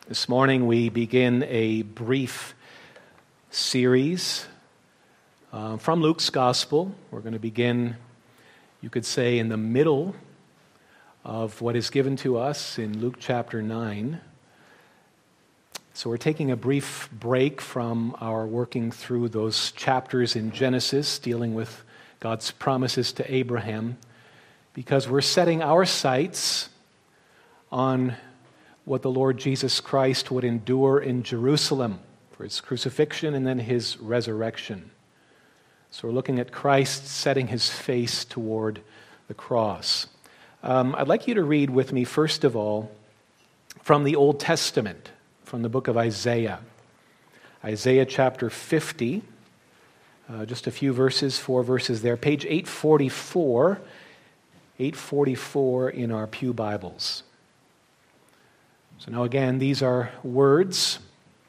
This morning we begin a brief series from Luke's Gospel. We're going to begin, you could say, in the middle of what is given to us in Luke chapter 9. So we're taking a brief break from our working through those chapters in Genesis, dealing with God's promises to Abraham, because we're setting our sights on what the Lord Jesus Christ would endure in Jerusalem for his crucifixion and then his resurrection. So we're looking at Christ setting his face toward the cross. I'd like you to read with me, first of all, from the Old Testament, from the book of Isaiah. Isaiah chapter 50, just a few verses, 4 verses there. Page 844 in our pew Bibles. So now again, these are words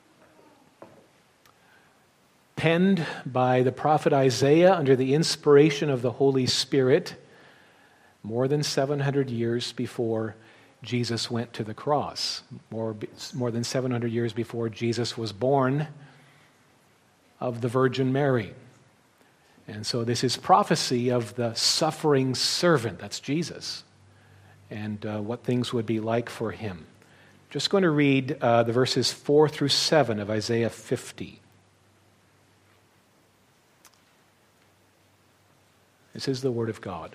penned by the prophet Isaiah under the inspiration of the Holy Spirit more than 700 years before Jesus went to the cross, more than 700 years before Jesus was born of the Virgin Mary. And so this is prophecy of the suffering servant, that's Jesus, and what things would be like for him. Just going to read the verses 4 through 7 of Isaiah 50. This is the Word of God.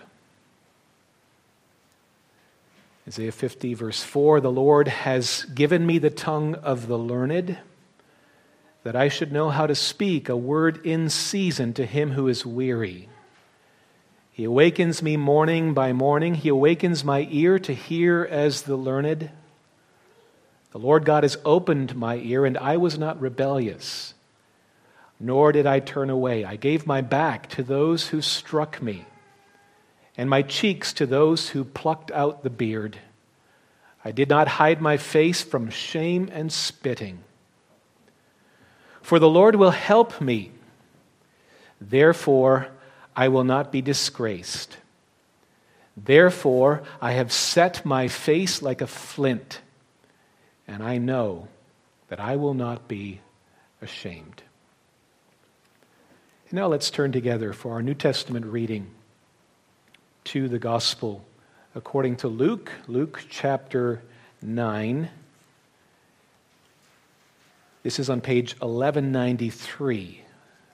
Isaiah 50, verse 4, "The Lord has given me the tongue of the learned, that I should know how to speak a word in season to him who is weary. He awakens me morning by morning. He awakens my ear to hear as the learned. The Lord God has opened my ear, and I was not rebellious, nor did I turn away. I gave my back to those who struck me, and my cheeks to those who plucked out the beard. I did not hide my face from shame and spitting. For the Lord will help me. Therefore, I will not be disgraced. Therefore, I have set my face like a flint, and I know that I will not be ashamed." And now let's turn together for our New Testament reading to the Gospel according to Luke, Luke chapter 9. This is on page 1193,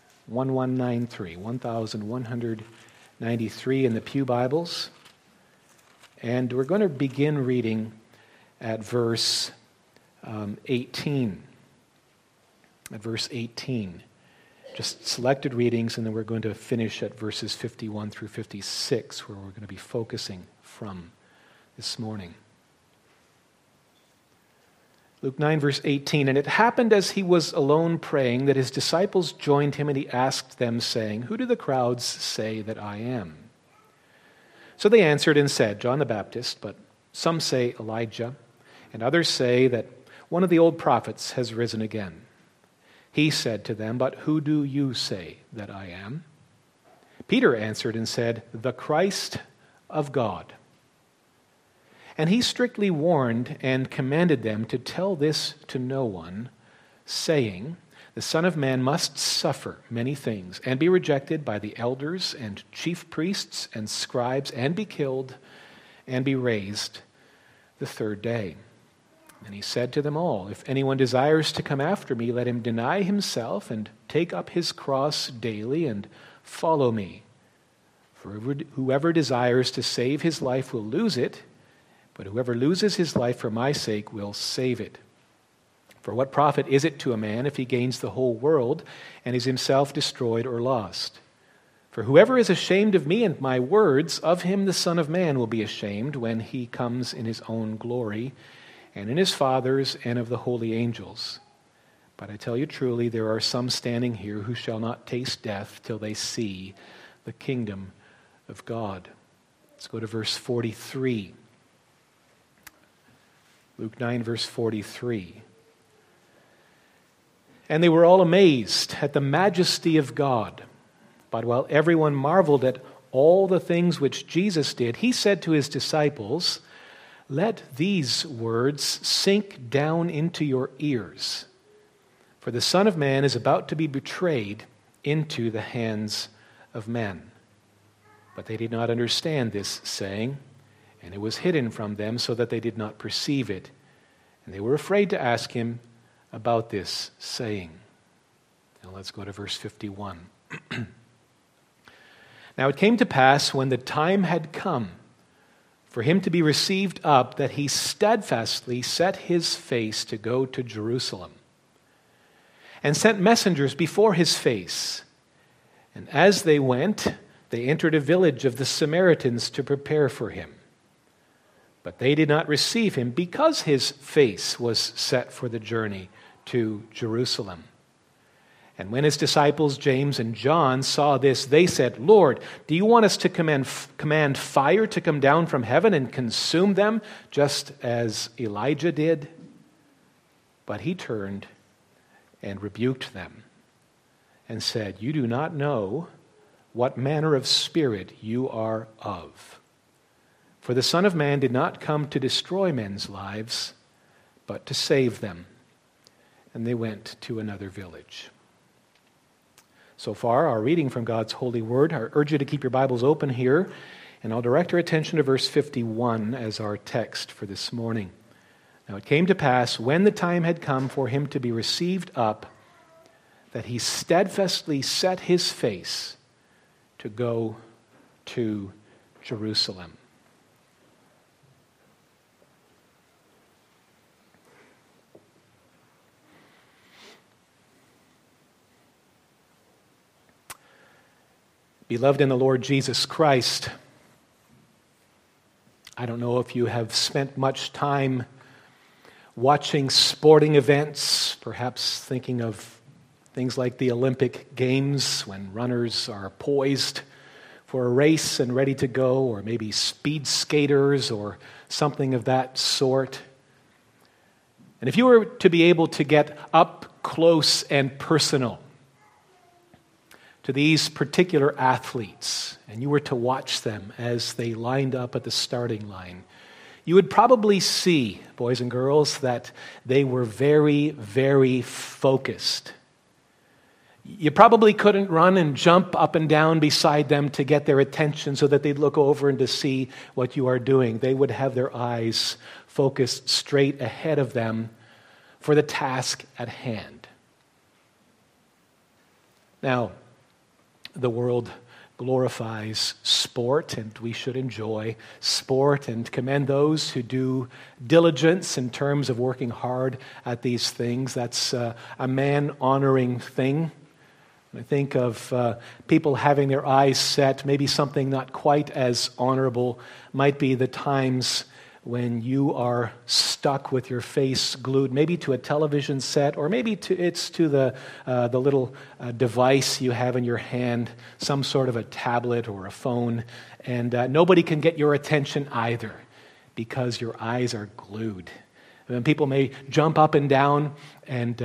1193 in the pew Bibles. And we're going to begin reading at verse 18. At verse 18. Just selected readings, and then we're going to finish at verses 51 through 56, where we're going to be focusing from this morning. Luke 9, verse 18, "And it happened as he was alone praying that his disciples joined him, and he asked them, saying, 'Who do the crowds say that I am?' So they answered and said, 'John the Baptist, but some say Elijah, and others say that one of the old prophets has risen again.' He said to them, 'But who do you say that I am?' Peter answered and said, 'The Christ of God.' And he strictly warned and commanded them to tell this to no one, saying, 'The Son of Man must suffer many things and be rejected by the elders and chief priests and scribes and be killed and be raised the third day.' And he said to them all, 'If anyone desires to come after me, let him deny himself and take up his cross daily and follow me. For whoever desires to save his life will lose it, but whoever loses his life for my sake will save it. For what profit is it to a man if he gains the whole world and is himself destroyed or lost? For whoever is ashamed of me and my words, of him the Son of Man will be ashamed when he comes in his own glory and in his Father's and of the holy angels. But I tell you truly, there are some standing here who shall not taste death till they see the kingdom of God." Let's go to verse 43. Luke 9, verse 43. "And they were all amazed at the majesty of God. But while everyone marveled at all the things which Jesus did, he said to his disciples, let these words sink down into your ears. For the Son of Man is about to be betrayed into the hands of men." But they did not understand this saying, and it was hidden from them so that they did not perceive it. And they were afraid to ask him about this saying. Now let's go to verse 51. "Now it came to pass when the time had come for him to be received up that he steadfastly set his face to go to Jerusalem, and sent messengers before his face. And as they went, they entered a village of the Samaritans to prepare for him. But they did not receive him because his face was set for the journey to Jerusalem. And when his disciples James and John saw this, they said, 'Lord, do you want us to command fire to come down from heaven and consume them, just as Elijah did?' But he turned and rebuked them and said, 'You do not know what manner of spirit you are of. For the Son of Man did not come to destroy men's lives, but to save them.' And they went to another village." So far, our reading from God's holy word. I urge you to keep your Bibles open here, and I'll direct our attention to verse 51 as our text for this morning. "Now it came to pass, when the time had come for him to be received up, that he steadfastly set his face to go to Jerusalem." Beloved in the Lord Jesus Christ, I don't know if you have spent much time watching sporting events, perhaps thinking of things like the Olympic Games when runners are poised for a race and ready to go, or maybe speed skaters or something of that sort. And if you were to be able to get up close and personal to these particular athletes, and you were to watch them as they lined up at the starting line, you would probably see, boys and girls, that they were very, very focused. You probably couldn't run and jump up and down beside them to get their attention so that they'd look over and to see what you are doing. They would have their eyes focused straight ahead of them for the task at hand. Now, the world glorifies sport, and we should enjoy sport and commend those who do diligence in terms of working hard at these things. That's a man-honoring thing. I think of people having their eyes set, maybe something not quite as honorable might be the times when you are stuck with your face glued maybe to a television set, or maybe it's to the little device you have in your hand, some sort of a tablet or a phone, and nobody can get your attention either because your eyes are glued. And people may jump up and down, and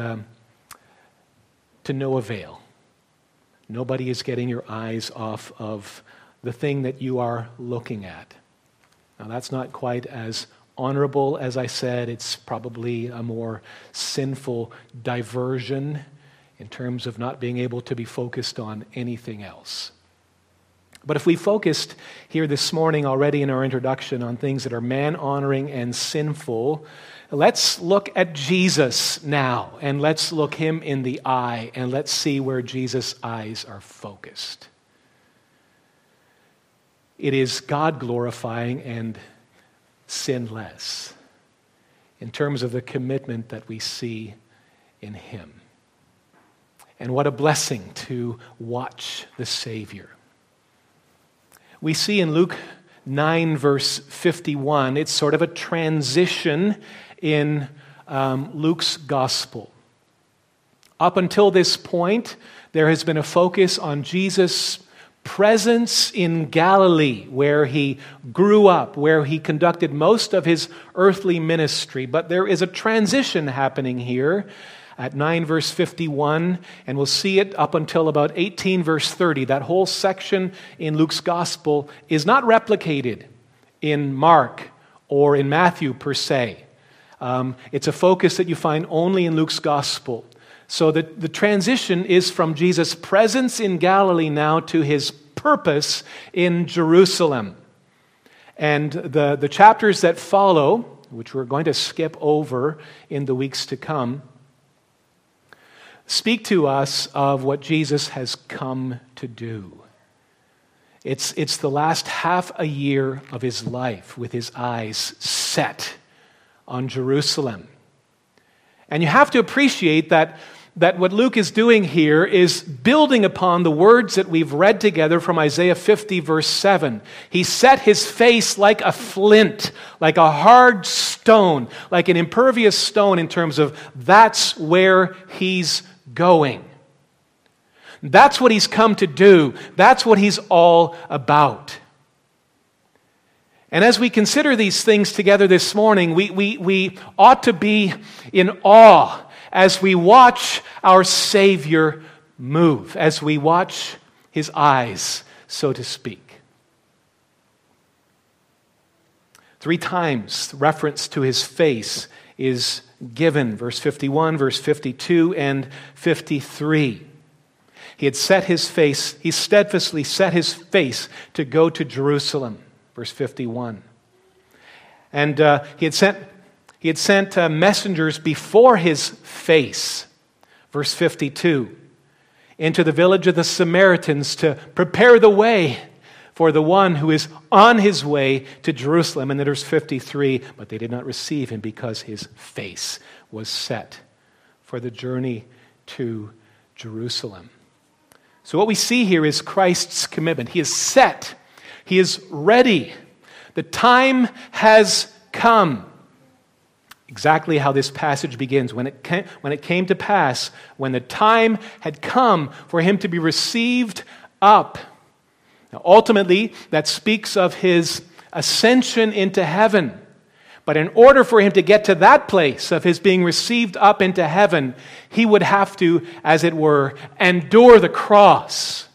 to no avail. Nobody is getting your eyes off of the thing that you are looking at. Now, that's not quite as honorable as I said. It's probably a more sinful diversion in terms of not being able to be focused on anything else. But if we focused here this morning already in our introduction on things that are man-honoring and sinful, let's look at Jesus now, and let's look him in the eye, and let's see where Jesus' eyes are focused. It is God-glorifying and sinless in terms of the commitment that we see in him. And what a blessing to watch the Savior. We see in Luke 9, verse 51, it's sort of a transition in Luke's gospel. Up until this point, there has been a focus on Jesus' presence in Galilee, where he grew up, where he conducted most of his earthly ministry. But there is a transition happening here at 9 verse 51, and we'll see it up until about 18 verse 30. That whole section in Luke's gospel is not replicated in Mark or in Matthew per se. It's a focus that you find only in Luke's gospel. So the transition is from Jesus' presence in Galilee now to his purpose in Jerusalem. And the chapters that follow, which we're going to skip over in the weeks to come, speak to us of what Jesus has come to do. It's the last half a year of his life with his eyes set on Jerusalem. And you have to appreciate that what Luke is doing here is building upon the words that we've read together from Isaiah 50, verse 7. He set his face like a flint, like a hard stone, like an impervious stone in terms of that's where he's going. That's what he's come to do. That's what he's all about. And as we consider these things together this morning, we ought to be in awe as we watch our Savior move, as we watch his eyes, so to speak. 3 times reference to his face is given, verse 51, verse 52, and 53. He steadfastly set his face to go to Jerusalem, verse 51. And he had sent messengers before his face, verse 52, into the village of the Samaritans to prepare the way for the one who is on his way to Jerusalem. And then verse 53, but they did not receive him because his face was set for the journey to Jerusalem. So what we see here is Christ's commitment. He is set. He is ready. The time has come. Exactly how this passage begins. When it came to pass, when the time had come for him to be received up. Now, ultimately, that speaks of his ascension into heaven. But in order for him to get to that place of his being received up into heaven, he would have to, as it were, endure the cross.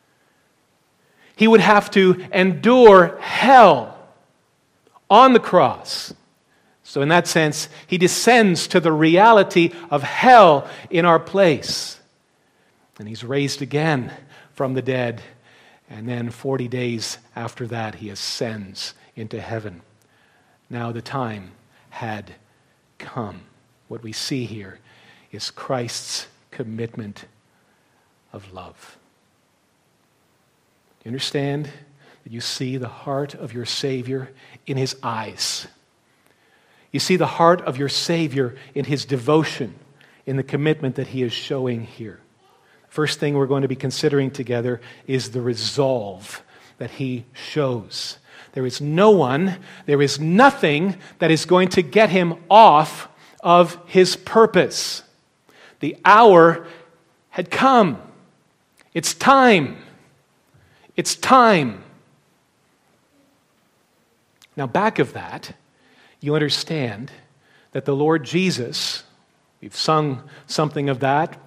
He would have to endure hell on the cross. So in that sense, he descends to the reality of hell in our place. And he's raised again from the dead. And then 40 days after that, he ascends into heaven. Now the time had come. What we see here is Christ's commitment of love. Do you understand that you see the heart of your Savior in his eyes? You see the heart of your Savior in his devotion, in the commitment that he is showing here. First thing we're going to be considering together is the resolve that he shows. There is no one, there is nothing that is going to get him off of his purpose. The hour had come. It's time. It's time. Now, back of that, you understand that the Lord Jesus, we've sung something of that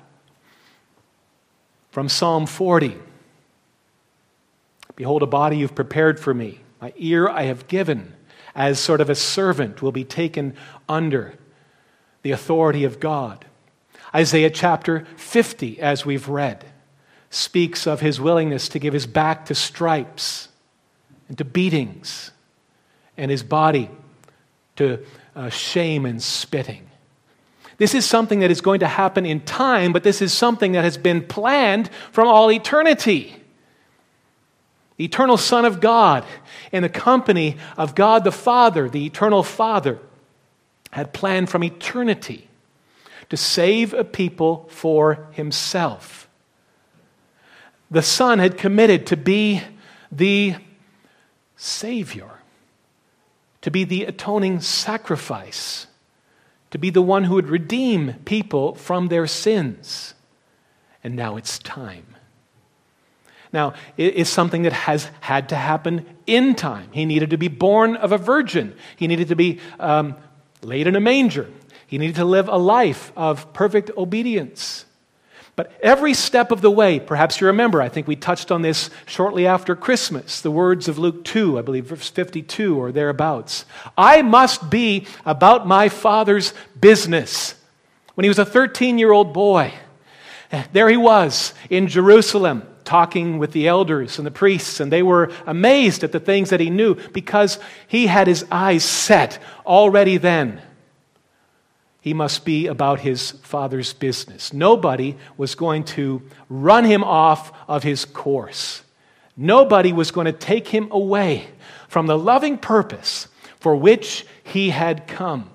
from Psalm 40. Behold, a body you've prepared for me. My ear I have given, as sort of a servant will be taken under the authority of God. Isaiah chapter 50, as we've read, speaks of his willingness to give his back to stripes and to beatings, and his body to shame and spitting. This is something that is going to happen in time, but this is something that has been planned from all eternity. The eternal Son of God, in the company of God the Father, the eternal Father, had planned from eternity to save a people for himself. The Son had committed to be the Savior, to be the atoning sacrifice, to be the one who would redeem people from their sins. And now it's time. Now, it is something that has had to happen in time. He needed to be born of a virgin. He needed to be laid in a manger. He needed to live a life of perfect obedience. But every step of the way, perhaps you remember, I think we touched on this shortly after Christmas, the words of Luke 2, I believe verse 52 or thereabouts. I must be about my Father's business. When he was a 13-year-old boy, there he was in Jerusalem talking with the elders and the priests, and they were amazed at the things that he knew because he had his eyes set already then. He must be about his Father's business. Nobody was going to run him off of his course. Nobody was going to take him away from the loving purpose for which he had come.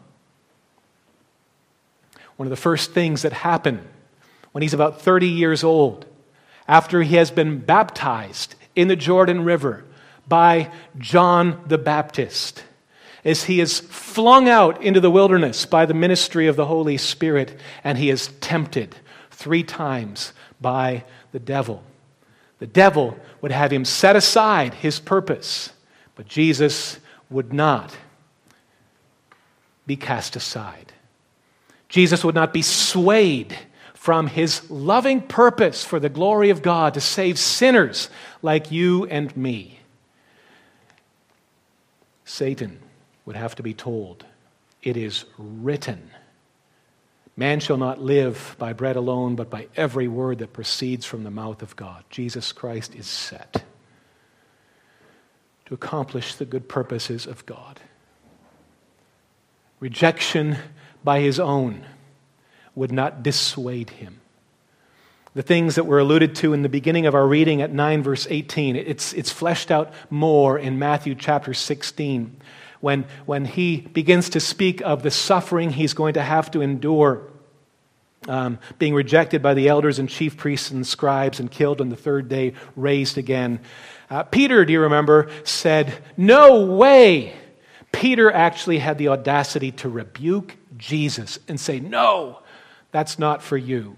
One of the first things that happen when he's about 30 years old, after he has been baptized in the Jordan River by John the Baptist, is he is flung out into the wilderness by the ministry of the Holy Spirit, and he is tempted 3 times by the devil. The devil would have him set aside his purpose, but Jesus would not be cast aside. Jesus would not be swayed from his loving purpose for the glory of God to save sinners like you and me. Satan would have to be told, it is written, man shall not live by bread alone, but by every word that proceeds from the mouth of God. Jesus Christ is set to accomplish the good purposes of God. Rejection by his own would not dissuade him. The things that were alluded to in the beginning of our reading at 9 verse 18, it's fleshed out more in Matthew chapter 16. When he begins to speak of the suffering he's going to have to endure, being rejected by the elders and chief priests and scribes and killed on the 3rd day, raised again. Peter, do you remember, said, "No way." Peter actually had the audacity to rebuke Jesus and say, "No, that's not for you."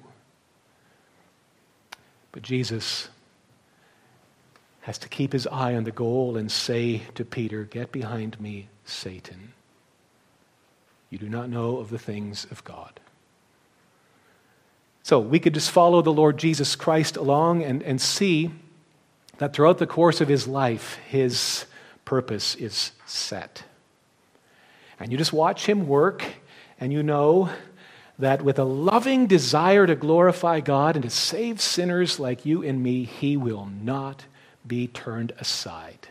But Jesus has to keep his eye on the goal and say to Peter, "Get behind me, Satan. You do not know of the things of God." So we could just follow the Lord Jesus Christ along and see that throughout the course of his life, his purpose is set. And you just watch him work, and you know that with a loving desire to glorify God and to save sinners like you and me, he will not be turned aside.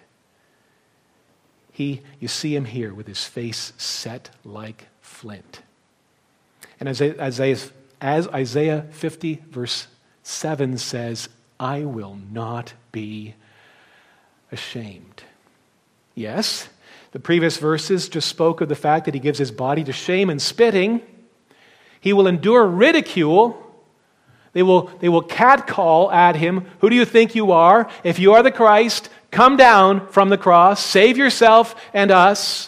You see him here with his face set like flint. And as Isaiah 50 verse 7 says, I will not be ashamed. Yes, the previous verses just spoke of the fact that he gives his body to shame and spitting. He will endure ridicule. They will catcall at him. Who do you think you are? If you are the Christ, come down from the cross, save yourself and us.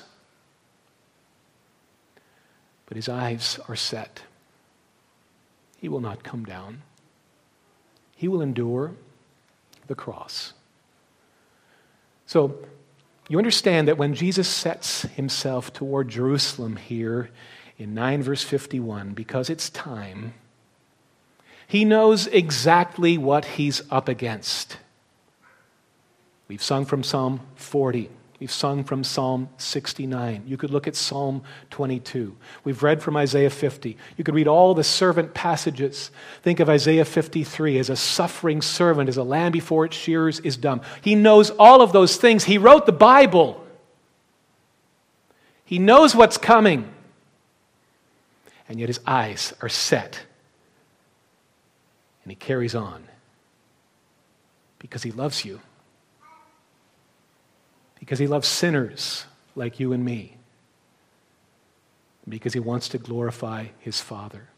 But his eyes are set. He will not come down. He will endure the cross. So you understand that when Jesus sets himself toward Jerusalem here in 9 verse 51, because it's time, he knows exactly what he's up against. We've sung from Psalm 40. We've sung from Psalm 69. You could look at Psalm 22. We've read from Isaiah 50. You could read all the servant passages. Think of Isaiah 53 as a suffering servant, as a lamb before its shearers is dumb. He knows all of those things. He wrote the Bible. He knows what's coming. And yet his eyes are set. And he carries on because he loves you. Because he loves sinners like you and me. Because he wants to glorify his Father.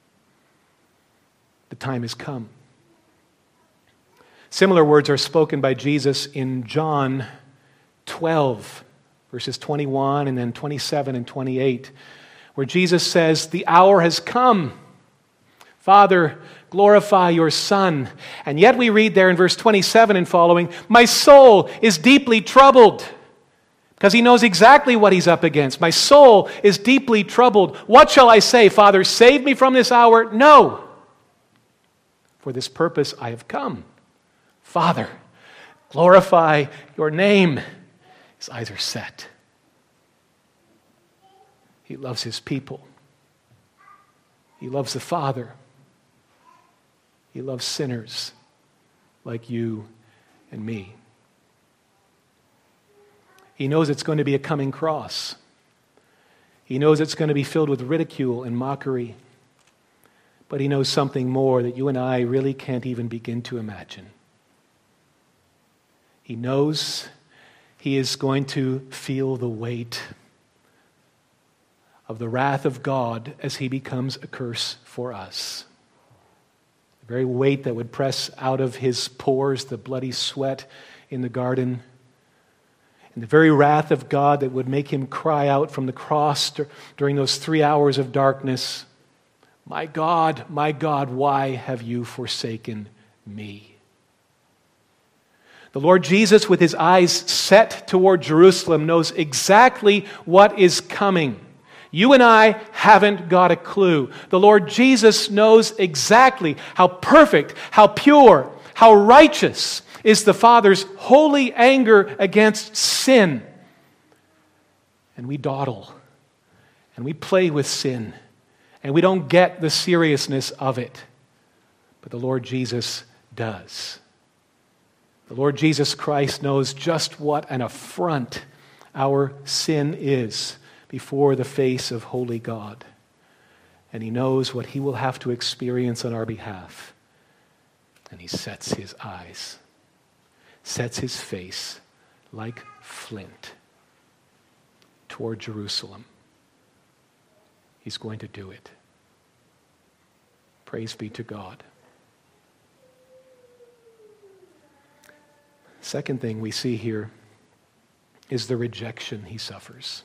The time has come. Similar words are spoken by Jesus in John 12, verses 21 and then 27 and 28, where Jesus says, the hour has come. Father, glorify your Son. And yet we read there in verse 27 and following, my soul is deeply troubled. Because he knows exactly what he's up against. My soul is deeply troubled. What shall I say? Father, save me from this hour? No. For this purpose I have come. Father, glorify your name. His eyes are set. He loves his people. He loves the Father. He loves sinners like you and me. He knows it's going to be a coming cross. He knows it's going to be filled with ridicule and mockery. But he knows something more that you and I really can't even begin to imagine. He knows he is going to feel the weight of the wrath of God as he becomes a curse for us. The very weight that would press out of his pores the bloody sweat in the garden, and the very wrath of God that would make him cry out from the cross during those 3 hours of darkness, my God, why have you forsaken me?" The Lord Jesus, with his eyes set toward Jerusalem, knows exactly what is coming. You and I haven't got a clue. The Lord Jesus knows exactly how perfect, how pure, how righteous is the Father's holy anger against sin. And we dawdle, and we play with sin, and we don't get the seriousness of it. But the Lord Jesus does. The Lord Jesus Christ knows just what an affront our sin is before the face of holy God. And he knows what he will have to experience on our behalf. And he sets his eyes, sets his face like flint toward Jerusalem. He's going to do it. Praise be to God. Second thing we see here is the rejection he suffers.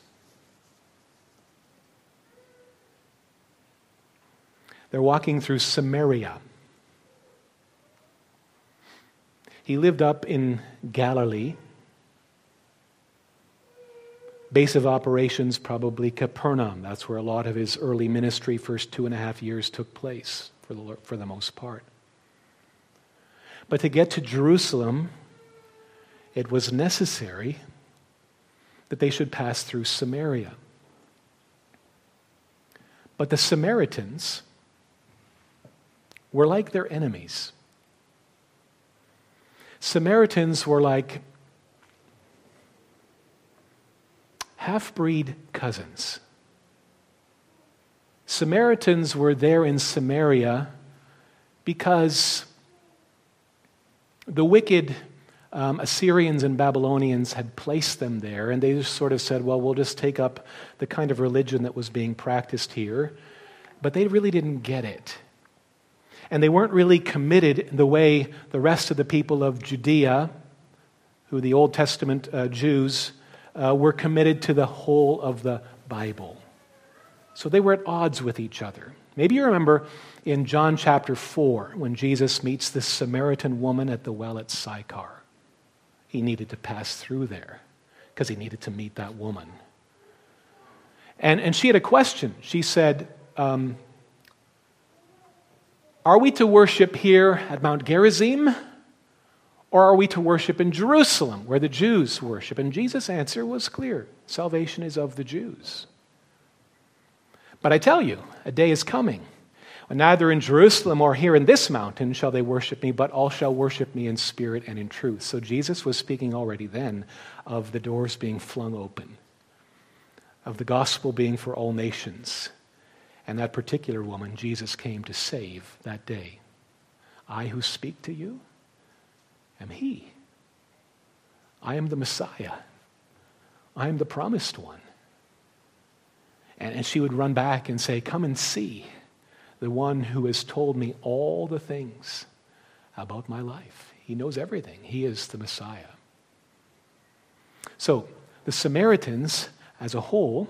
They're walking through Samaria. He lived up in Galilee. Base of operations, probably Capernaum. That's where a lot of his early ministry, first 2.5 years, took place for the most part. But to get to Jerusalem, it was necessary that they should pass through Samaria. But the Samaritans were like their enemies. Samaritans were like half-breed cousins. Samaritans were there in Samaria because the wicked Assyrians and Babylonians had placed them there, and they just sort of said, well, we'll just take up the kind of religion that was being practiced here. But they really didn't get it. And they weren't really committed in the way the rest of the people of Judea, who the Old Testament Jews, were committed to the whole of the Bible. So they were at odds with each other. Maybe you remember in John chapter 4, when Jesus meets this Samaritan woman at the well at Sychar. He needed to pass through there because he needed to meet that woman. And she had a question. She said, are we to worship here at Mount Gerizim, or are we to worship in Jerusalem, where the Jews worship? And Jesus' answer was clear. Salvation is of the Jews. But I tell you, a day is coming when neither in Jerusalem or here in this mountain shall they worship me, but all shall worship me in spirit and in truth. So Jesus was speaking already then of the doors being flung open, of the gospel being for all nations. And that particular woman, Jesus came to save that day. I who speak to you am he. I am the Messiah. I am the promised one. And she would run back and say, come and see the one who has told me all the things about my life. He knows everything. He is the Messiah. So the Samaritans as a whole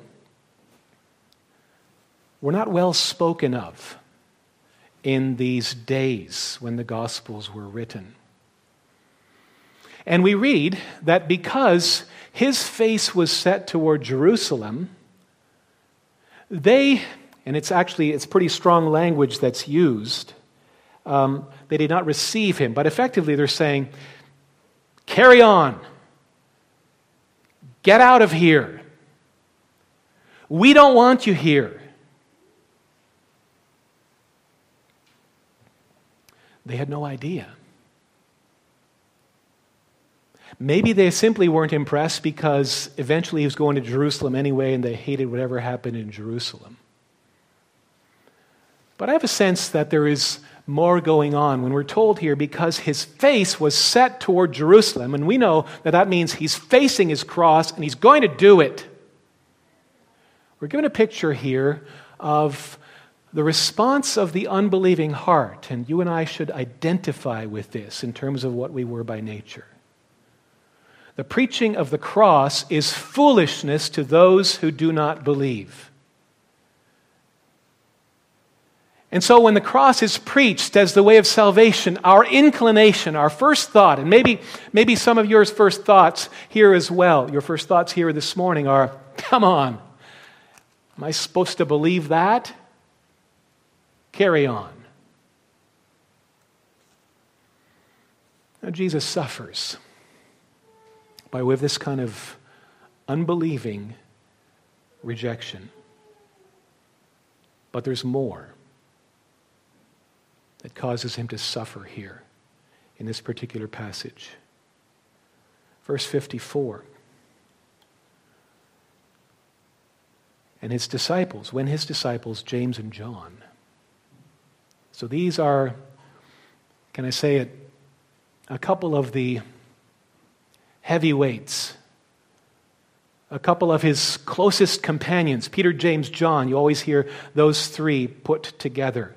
were not well spoken of in these days when the Gospels were written. And we read that because his face was set toward Jerusalem, and it's pretty strong language that's used, They did not receive him. But effectively they're saying, carry on. Get out of here. We don't want you here. They had no idea. Maybe they simply weren't impressed because eventually he was going to Jerusalem anyway and they hated whatever happened in Jerusalem. But I have a sense that there is more going on when we're told here because his face was set toward Jerusalem, and we know that that means he's facing his cross and he's going to do it. We're given a picture here of the response of the unbelieving heart, and you and I should identify with this in terms of what we were by nature. The preaching of the cross is foolishness to those who do not believe. And so when the cross is preached as the way of salvation, our inclination, our first thought, and maybe some of your first thoughts here as well, your first thoughts here this morning are, come on, am I supposed to believe that? Carry on. Now Jesus suffers by way of this kind of unbelieving rejection. But there's more that causes him to suffer here in this particular passage. Verse 54. And his disciples, James and John. So these are, can I say it, a couple of the heavyweights, a couple of his closest companions, Peter, James, John. You always hear those three put together.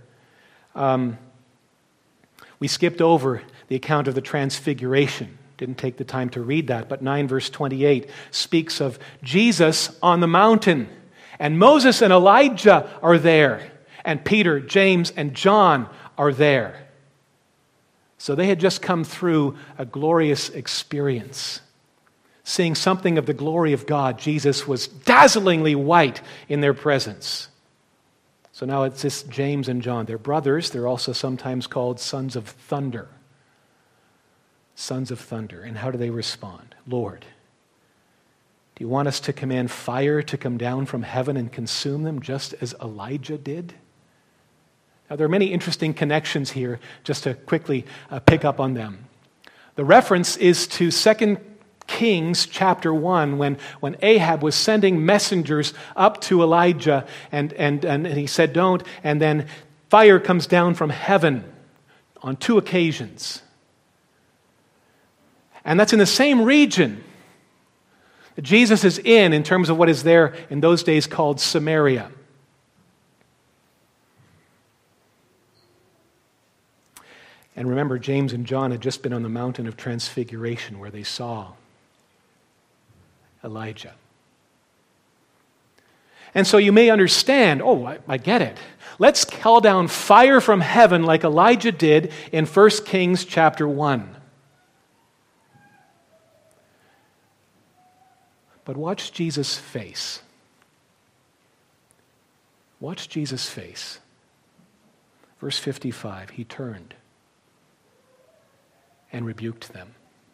We skipped over the account of the transfiguration. Didn't take the time to read that, but 9 verse 28 speaks of Jesus on the mountain. And Moses and Elijah are there. And Peter, James, and John are there. So they had just come through a glorious experience. Seeing something of the glory of God, Jesus was dazzlingly white in their presence. So now it's just James and John. They're brothers. They're also sometimes called sons of thunder. Sons of thunder. And how do they respond? Lord, do you want us to command fire to come down from heaven and consume them just as Elijah did? Now there are many interesting connections here, just to quickly pick up on them. The reference is to 2 Kings chapter 1 when Ahab was sending messengers up to Elijah and he said don't, and then fire comes down from heaven on 2 occasions. And that's in the same region that Jesus is in terms of what is there in those days called Samaria. And remember, James and John had just been on the mountain of transfiguration where they saw Elijah. And so you may understand, I get it. Let's call down fire from heaven like Elijah did in 1 Kings chapter 1. But watch Jesus' face. Watch Jesus' face. Verse 55, he turned and rebuked them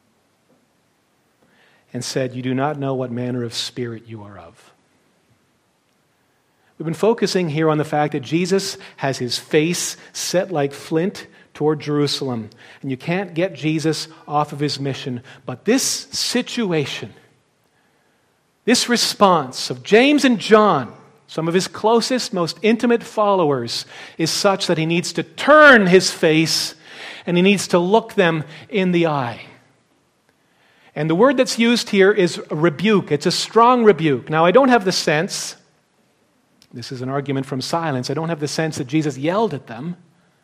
and said, you do not know what manner of spirit you are of. We've been focusing here on the fact that Jesus has his face set like flint toward Jerusalem, and you can't get Jesus off of his mission. But this situation, this response of James and John, some of his closest, most intimate followers, is such that he needs to turn his face and he needs to look them in the eye. And the word that's used here is rebuke. It's a strong rebuke. Now, I don't have the sense, this is an argument from silence, I don't have the sense that Jesus yelled at them.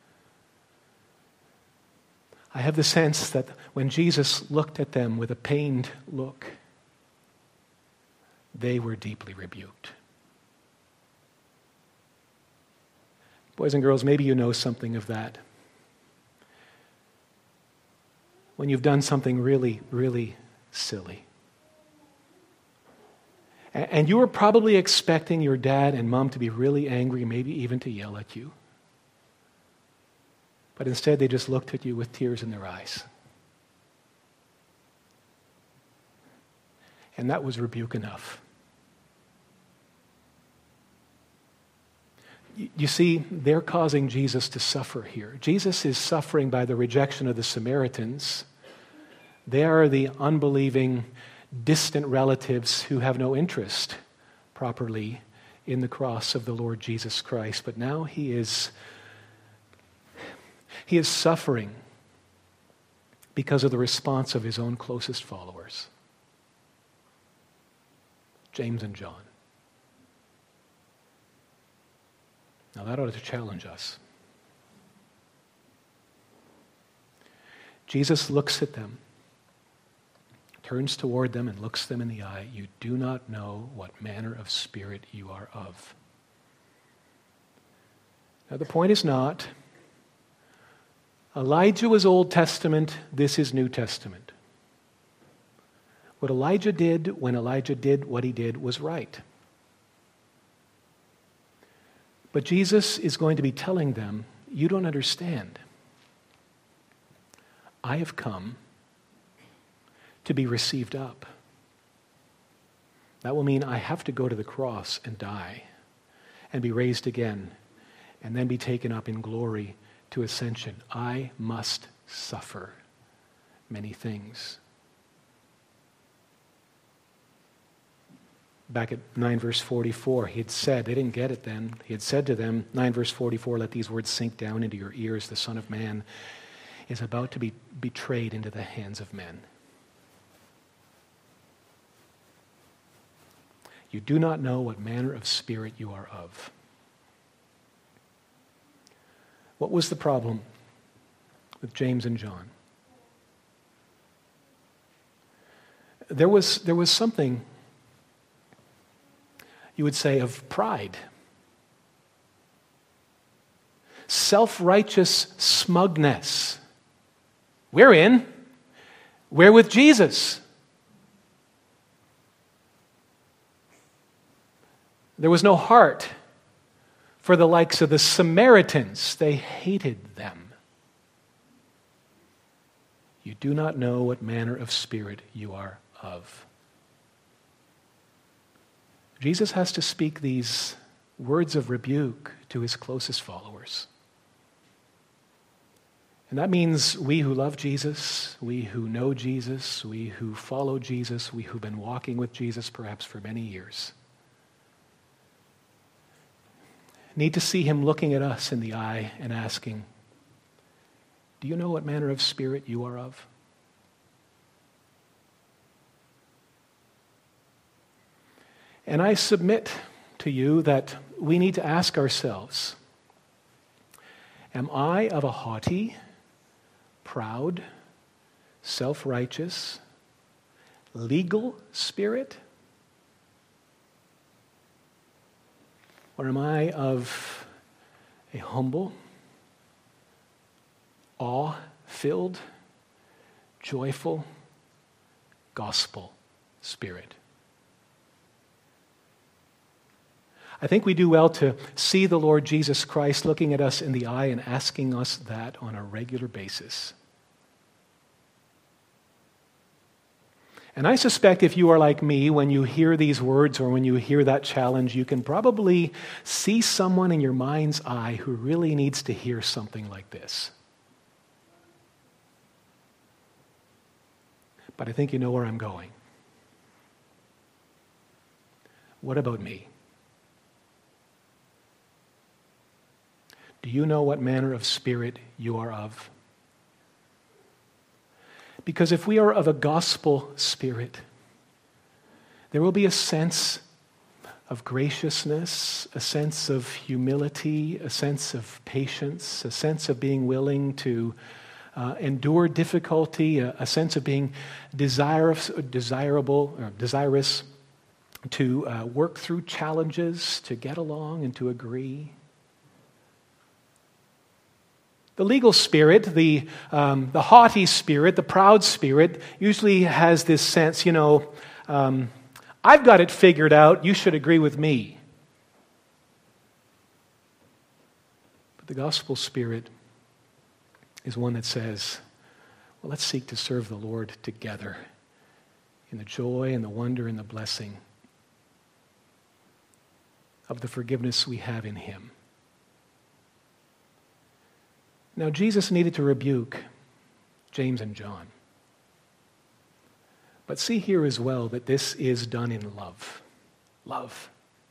I have the sense that when Jesus looked at them with a pained look, they were deeply rebuked. Boys and girls, maybe you know something of that. When you've done something really, really silly. And you were probably expecting your dad and mom to be really angry, maybe even to yell at you. But instead, they just looked at you with tears in their eyes. And that was rebuke enough. You see, they're causing Jesus to suffer here. Jesus is suffering by the rejection of the Samaritans. They are the unbelieving, distant relatives who have no interest properly in the cross of the Lord Jesus Christ. But now he is suffering because of the response of his own closest followers, James and John. Now that ought to challenge us. Jesus looks at them, turns toward them and looks them in the eye. You do not know what manner of spirit you are of. Now the point is not, Elijah was Old Testament, this is New Testament. What Elijah did when Elijah did what he did was right. But Jesus is going to be telling them, you don't understand. I have come to be received up. That will mean I have to go to the cross and die and be raised again and then be taken up in glory to ascension. I must suffer many things. Back at 9 verse 44, he had said, they didn't get it then, he had said to them, 9 verse 44, let these words sink down into your ears. The Son of Man is about to be betrayed into the hands of men. You do not know what manner of spirit you are of. What was the problem with James and John? There was something, you would say, of pride. Self-righteous smugness. We're in. We're with Jesus. There was no heart for the likes of the Samaritans. They hated them. You do not know what manner of spirit you are of. Jesus has to speak these words of rebuke to his closest followers. And that means we who love Jesus, we who know Jesus, we who follow Jesus, we who've been walking with Jesus perhaps for many years, need to see him looking at us in the eye and asking, do you know what manner of spirit you are of? And I submit to you that we need to ask ourselves, am I of a haughty, proud, self-righteous, legal spirit? Or am I of a humble, awe-filled, joyful, gospel spirit? I think we do well to see the Lord Jesus Christ looking at us in the eye and asking us that on a regular basis. And I suspect if you are like me, when you hear these words or when you hear that challenge, you can probably see someone in your mind's eye who really needs to hear something like this. But I think you know where I'm going. What about me? Do you know what manner of spirit you are of? Because if we are of a gospel spirit, there will be a sense of graciousness, a sense of humility, a sense of patience, a sense of being willing to endure difficulty, a sense of being desirous to work through challenges, to get along and to agree. The legal spirit, the haughty spirit, the proud spirit, usually has this sense, I've got it figured out, you should agree with me. But the gospel spirit is one that says, well, let's seek to serve the Lord together in the joy and the wonder and the blessing of the forgiveness we have in him. Now, Jesus needed to rebuke James and John. But see here as well that this is done in love. Love.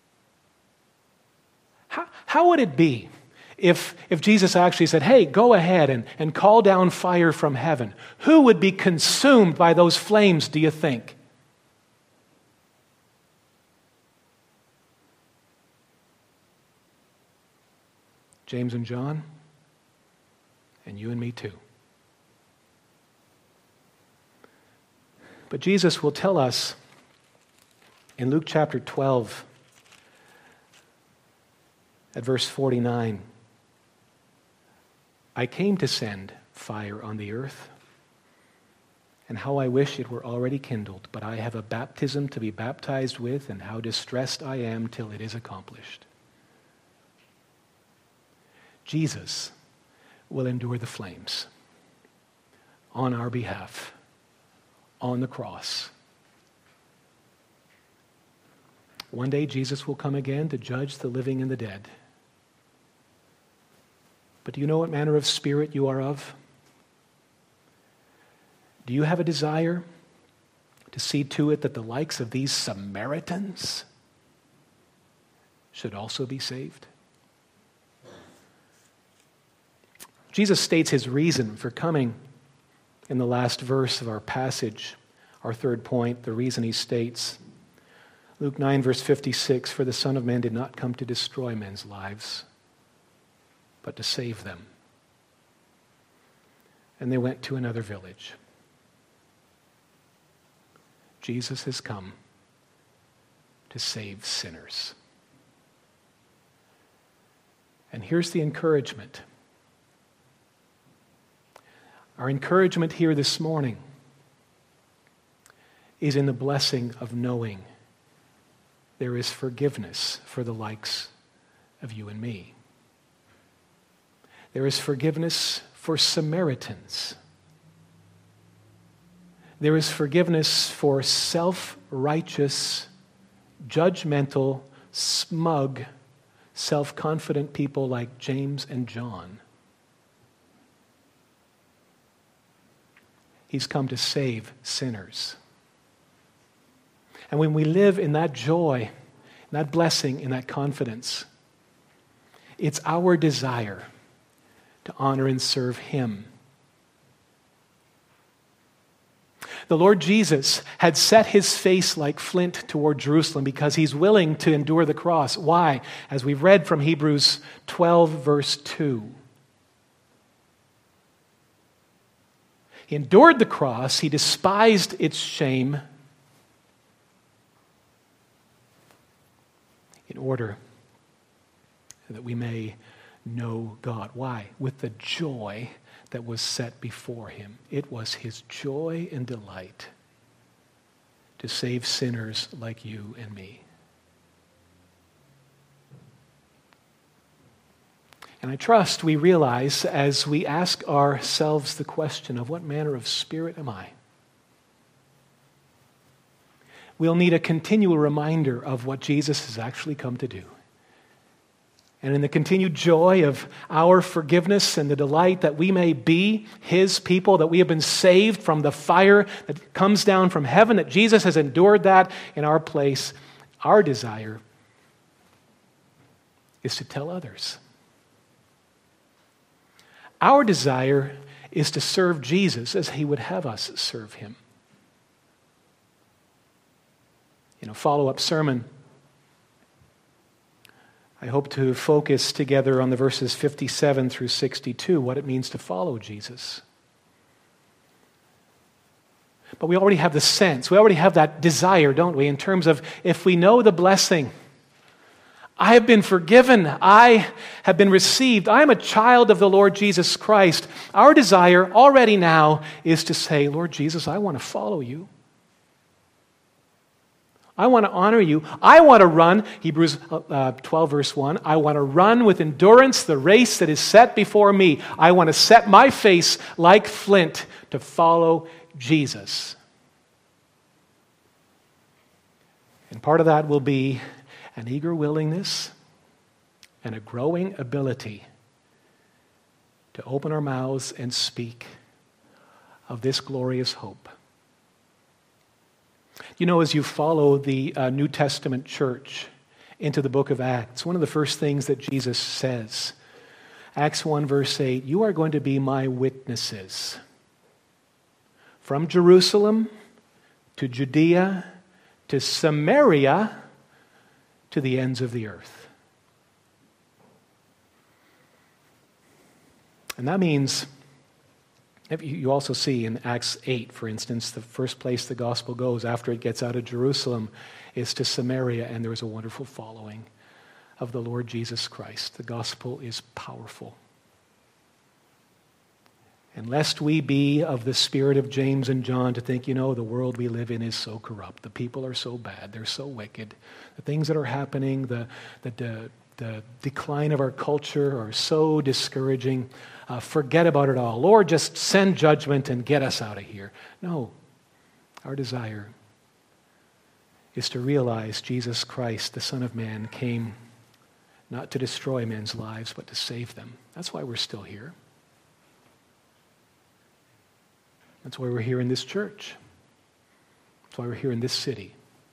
How would it be if Jesus actually said, hey, go ahead and call down fire from heaven? Who would be consumed by those flames, do you think? James and John, and you and me too. But Jesus will tell us in Luke chapter 12, at verse 49, I came to send fire on the earth, and how I wish it were already kindled, but I have a baptism to be baptized with, and how distressed I am till it is accomplished. Jesus will endure the flames on our behalf on the cross. One day Jesus will come again to judge the living and the dead. But do you know what manner of spirit you are of? Do you have a desire to see to it that the likes of these Samaritans should also be saved? Jesus states his reason for coming in the last verse of our passage, our third point, the reason he states. Luke 9, verse 56, for the Son of Man did not come to destroy men's lives, but to save them. And they went to another village. Jesus has come to save sinners. And here's the encouragement. Our encouragement here this morning is in the blessing of knowing there is forgiveness for the likes of you and me. There is forgiveness for Samaritans. There is forgiveness for self-righteous, judgmental, smug, self-confident people like James and John. He's come to save sinners. And when we live in that joy, in that blessing, in that confidence, it's our desire to honor and serve him. The Lord Jesus had set his face like flint toward Jerusalem because he's willing to endure the cross. Why? As we've read from Hebrews 12, verse 2. He endured the cross. He despised its shame in order that we may know God. Why? With the joy that was set before him. It was his joy and delight to save sinners like you and me. And I trust we realize as we ask ourselves the question of what manner of spirit am I? We'll need a continual reminder of what Jesus has actually come to do. And in the continued joy of our forgiveness and the delight that we may be his people, that we have been saved from the fire that comes down from heaven, that Jesus has endured that in our place, our desire is to tell others. Our desire is to serve Jesus as he would have us serve him. In a follow-up sermon, I hope to focus together on the verses 57 through 62, what it means to follow Jesus. But we already have the sense, we already have that desire, don't we, in terms of if we know the blessing, I have been forgiven. I have been received. I am a child of the Lord Jesus Christ. Our desire already now is to say, Lord Jesus, I want to follow you. I want to honor you. I want to run, Hebrews 12, verse 1, I want to run with endurance the race that is set before me. I want to set my face like flint to follow Jesus. And part of that will be an eager willingness and a growing ability to open our mouths and speak of this glorious hope. You know, as you follow the New Testament church into the book of Acts, one of the first things that Jesus says, Acts 1 verse 8, you are going to be my witnesses from Jerusalem to Judea to Samaria to the ends of the earth. And that means, you also see in Acts 8, for instance, the first place the gospel goes after it gets out of Jerusalem is to Samaria, and there is a wonderful following of the Lord Jesus Christ. The gospel is powerful. And lest we be of the spirit of James and John to think, the world we live in is so corrupt. The people are so bad. They're so wicked. The things that are happening, the decline of our culture are so discouraging. Forget about it all. Lord, just send judgment and get us out of here. No. Our desire is to realize Jesus Christ, the Son of Man, came not to destroy men's lives, but to save them. That's why we're still here. That's why we're here in this church. That's why we're here in this city.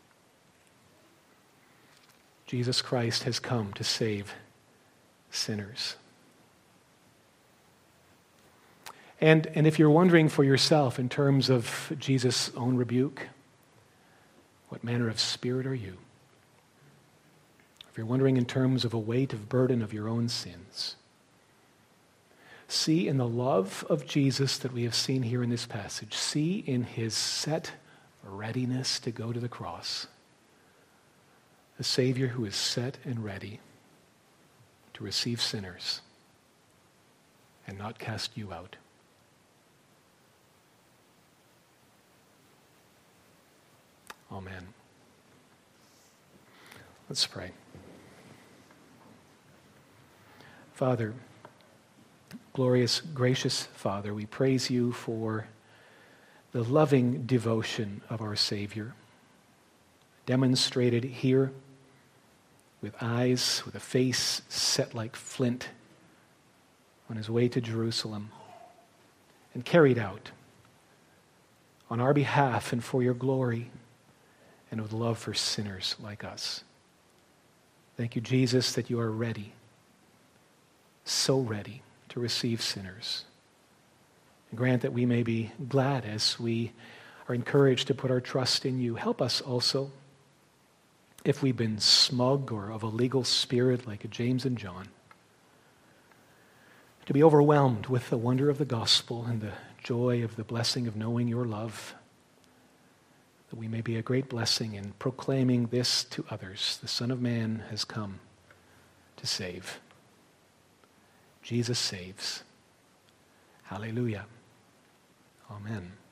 Jesus Christ has come to save sinners. And if you're wondering for yourself in terms of Jesus' own rebuke, what manner of spirit are you? If you're wondering in terms of a weight of burden of your own sins, see in the love of Jesus that we have seen here in this passage, see in his set readiness to go to the cross, a Savior who is set and ready to receive sinners and not cast you out. Amen. Let's pray. Father, glorious, gracious Father, we praise you for the loving devotion of our Savior, demonstrated here with eyes, with a face set like flint on his way to Jerusalem, and carried out on our behalf and for your glory and with love for sinners like us. Thank you, Jesus, that you are ready, so ready to receive sinners. And grant that we may be glad as we are encouraged to put our trust in you. Help us also, if we've been smug or of a legal spirit like James and John, to be overwhelmed with the wonder of the gospel and the joy of the blessing of knowing your love, that we may be a great blessing in proclaiming this to others. The Son of Man has come to save. Jesus saves. Hallelujah. Amen.